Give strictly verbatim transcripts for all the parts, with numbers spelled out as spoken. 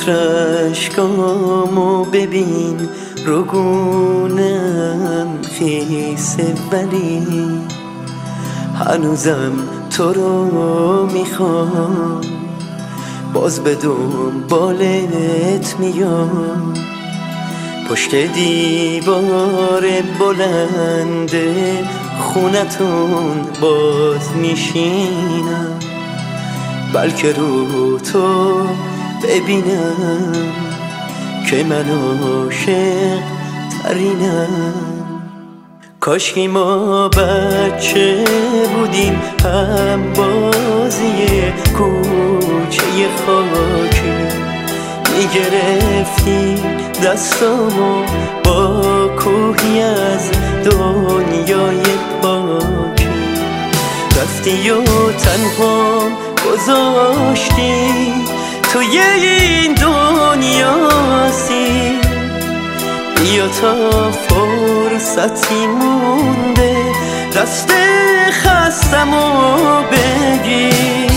رشکامو ببین رگونم خیسه ولی هنوزم تو رو میخوام، باز به دنبالت میام، پشت دیوار بلند خونتون باز میشینم، بلکه رو تو ببینم که من عاشق ترینم. کاشکی ما بچه بودیم هم بازی کوچه خاکی، میگرفتی دستامو با کوهی از دنیای پاکی، رفتی و تنها گذاشتی توی این دنیا سی، بیا تا فرصتی مونده دست خستمو بگیر.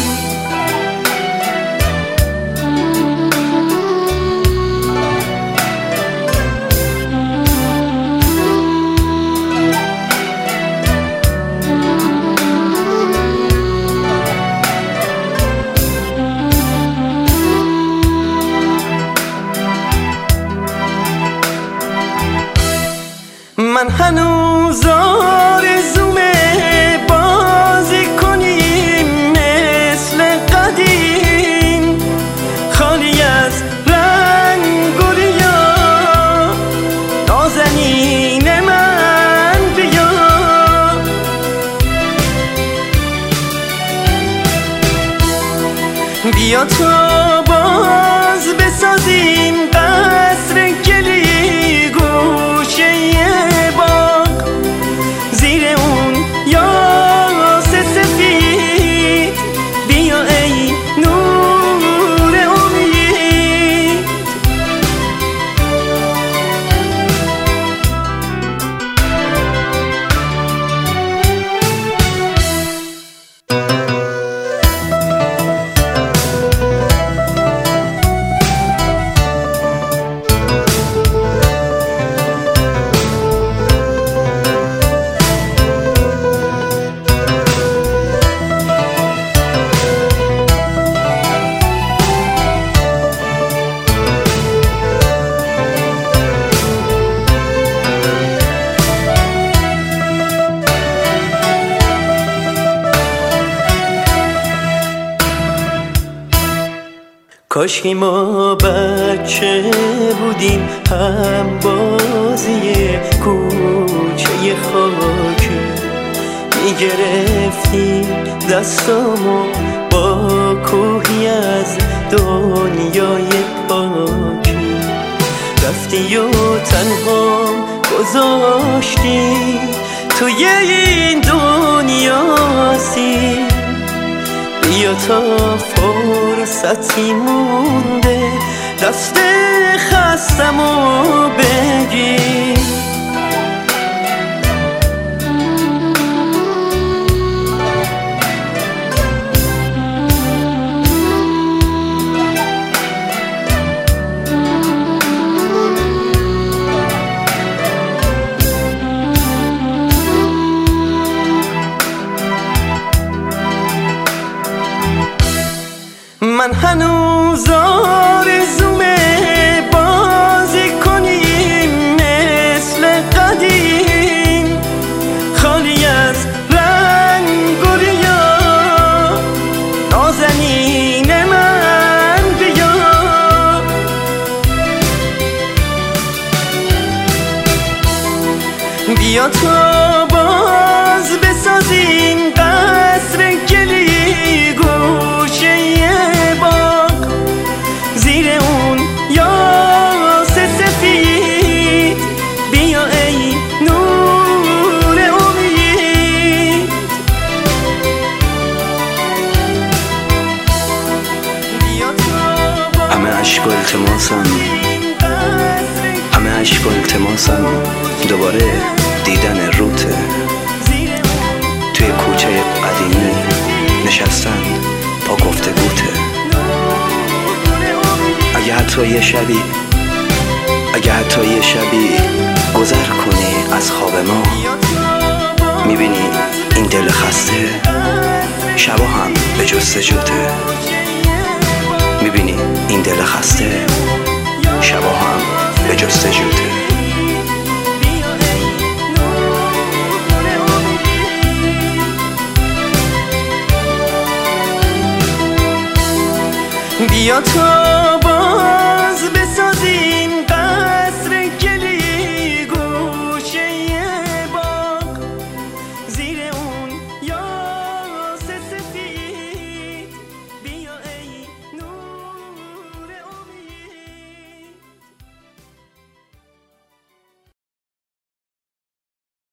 من هنوز آرزومه بازی کنیم مثل قدیم، خالی از رنگ و ریا، نازنین من بیا، بیا تا باز بسازیم قصر گلی گوشه باغ، زیر اون یاس سفید بیا ای نور امید. کاشکی ما بچه بودیم هم بازی کوچه خاکی، میگرفتی دستامو با کوهی از دنیای پاکی، رفتی و تنها گذاشتی توی این دنیا سی، بیا تا فرصتی مونده دست خستمو بگیر. من هنوز آرزومه بازی کنیم مثل قدیم، خالی از رنگ و ریا، نازنین من بیا، بیا تا باز بسازیم قصر گلی گوشه باغ، زیر اون یاس سفید بیا ای نور امید. همه عشق و التماسم، همه عشق و التماسم دوباره دیدن روته، توی کوچه قدیمی نشستن با گفتگوته. اگه حتی حتی یه شبی اگه حتی یه شبی گذر کنی از خواب ما، میبینی این دل خسته شبا هم به جستجوته. میبینی این دل خسته شبا هم به جستجوته. بیا تا